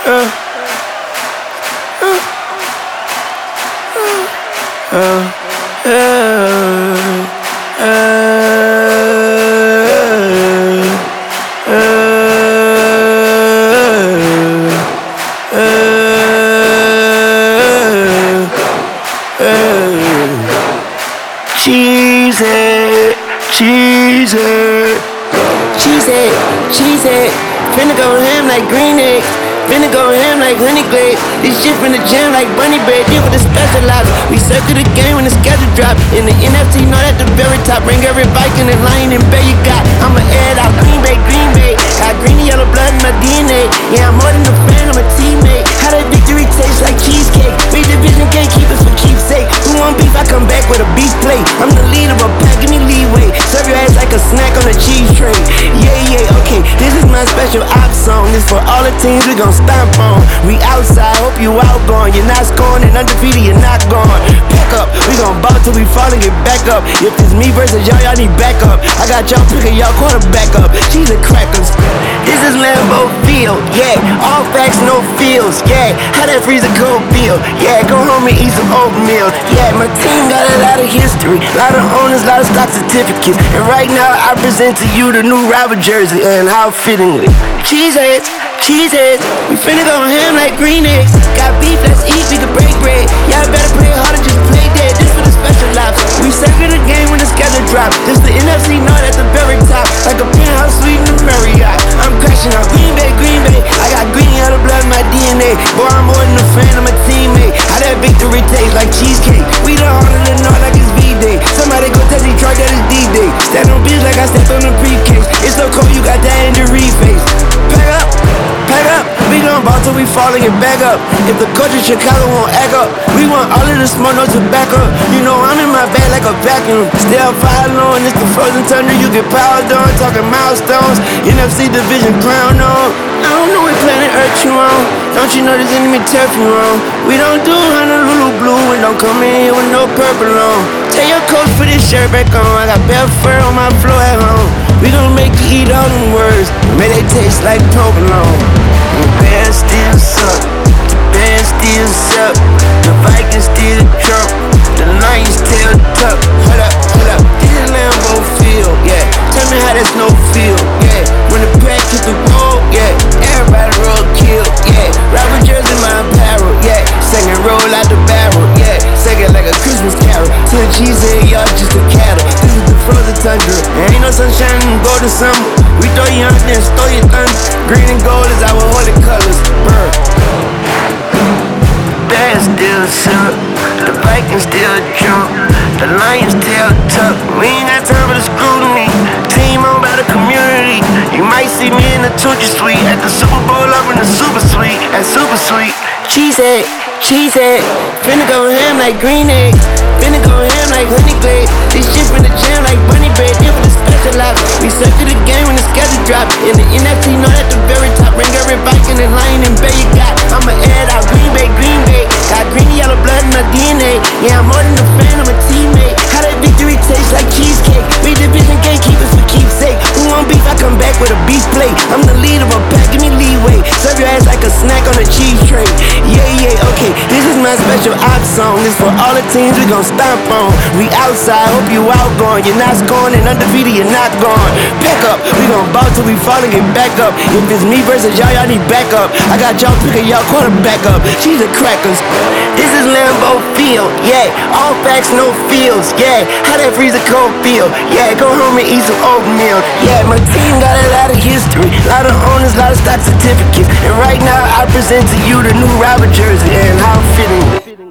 Cheesy, cheesy, cheesy, cheesy. Finna go ham like green eggs. Finna go ham like honey glaze. This shit finna jam like bunny bread. Deal with the specialized. We circle the game when the schedule drop. In the NFC, not at the very top. Bring every bike in the line and bet you got. I'ma add out Green Bay, Green Bay. Got green and yellow blood in my DNA. Yeah, I'm more than a fan, I'm a teammate. How that victory tastes like cheesecake. We division can't keep us for keepsake. Who want beef? I come back with a beef plate. I'm the lead of a pack, give me leeway. Serve your ass like a snack on a cheese tray. Yeah, okay. This is my special ops song. This for all the teams we gon' stomp on. We outside, hope you outgoing. You're not scoring and undefeated, you're not gone. Pack up, we gon' ball till we fall and get back up. If it's me versus y'all need backup. I got y'all picking y'all quarterback up. She's a crackers. This is Lambeau Field, yeah. All facts, no feels, yeah. How that freezer cold feel, yeah. Go home and eat some oatmeal, yeah. My team got a lot of history, lot of owners, lot of stock certificates. And right now I present to you the new rival jersey and how fittingly. Cheeseheads, cheeseheads, we finna go ham like green eggs. Got beef, let's eat, we can break bread. Y'all better play harder, just play dead. This for the special ops. We circle the game when the schedule drop. This the NFC North at the very top, like a penthouse suite in the Marriott. I'm crashing out Green Bay, Green Bay. I got green and yellow blood in my DNA. Boy, I'm more than a fan, I'm a teammate. How that victory tastes like cheesecake. We the heart of the North like it's V-Day. Somebody go tell Detroit that it's D-Day. Stand on bitch like I stepped on the pre-case. It's so cold, you got that injury face. Pack up, pack up. We gon' ball till we fall and get back up. If the coach in Chicago won't act up, we want all of the smart notes to back up. You know I'm in my bag like a vacuum. Still fire low and it's the frozen thunder. You get powered on, talking milestones. NFC division crown on. I don't know what planet Earth you on. Don't you know this enemy turf you on? We don't do Honolulu blue and don't come in here with no purple on. Tell your coach put his shirt back on. I got bare fur on my floor at home. We gon' make you eat all them words. May they taste like provolone. The Bears still suck. The Bears still suck. The Vikings still drunk. The Lions still tuck. Hold up. This is Lambeau Field, yeah. Tell me how that's no feel, yeah. When the pack hit the road, yeah. Everybody roll kill, yeah. Rival jersey in my apparel, yeah. Second roll out the barrel, yeah. Second like a Christmas carol. To the cheesehead, y'all just a cattle. This is the frozen tundra. There ain't no sunshine and go to summer. We throw you out there and store your thunder. Green and gold is our holy colors, bruh. Bears still suck. The Vikings still drunk. The Lions still tuck. We ain't got time for the scrutiny. Team owned by the community. You might see me in the Tucci suite at the Super Bowl up in the Super Suite. At Super Suite. Cheesehead, cheesehead. Finna go ham like green eggs. Finna go ham like honey glaze. This shit finna jam like bunny bread. Deal with the special ops. We circle the game when the schedule drop. In the NFC, not at the very top. Bring every bike in the line and bet you got. I'ma add out Green Bay, Green Bay. Got green and yellow blood in my DNA. Yeah, I'm more than a fan, I'm a teammate. How that victory tastes like cheesecake. We division can't keep us for keepsake. Who want beef? I come back with a beef plate. I'm the lead of a pack, give me leeway. Serve your ass like a snack on a cheese tray. Yeah, okay. This is my special ops song. This for all the teams we gon' stomp on. We outside, hope you outgoing. You're not scoring and undefeated, you're not gone. Pack up, we gon' ball till we fall and get back up. If it's me versus y'all need backup. I got y'all picking y'all quarterback up. She's a crackers. This is Lambeau Field, yeah. All facts, no feels, yeah. How that freezer cold feel, yeah. Go home and eat some oatmeal, yeah. My team got a lot of history, lot of owners, lot of stock certificates. And right now I present to you the new rival jersey and how fitting.